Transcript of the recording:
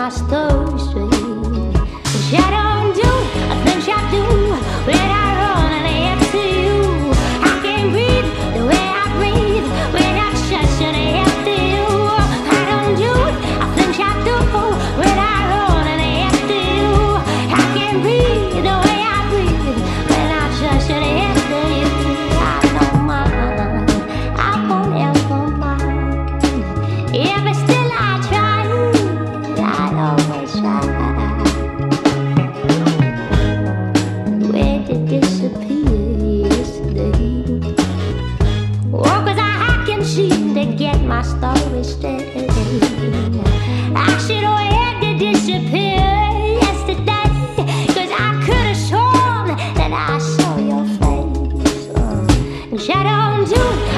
story straight. Which I don't do, things I do when I run and after you. I can't breathe the way I breathe when I touch and after you. I don't do things I do when I run and after you. I can't breathe the way I breathe when I touch and after you. I don't mind, I won't ever mind. If it's still I try, I'd always try. Where did disappear yesterday? Oh, 'cause I can seem to get my story straight. I should have had to disappear yesterday, 'cause I could have sworn that I saw your face. I don't do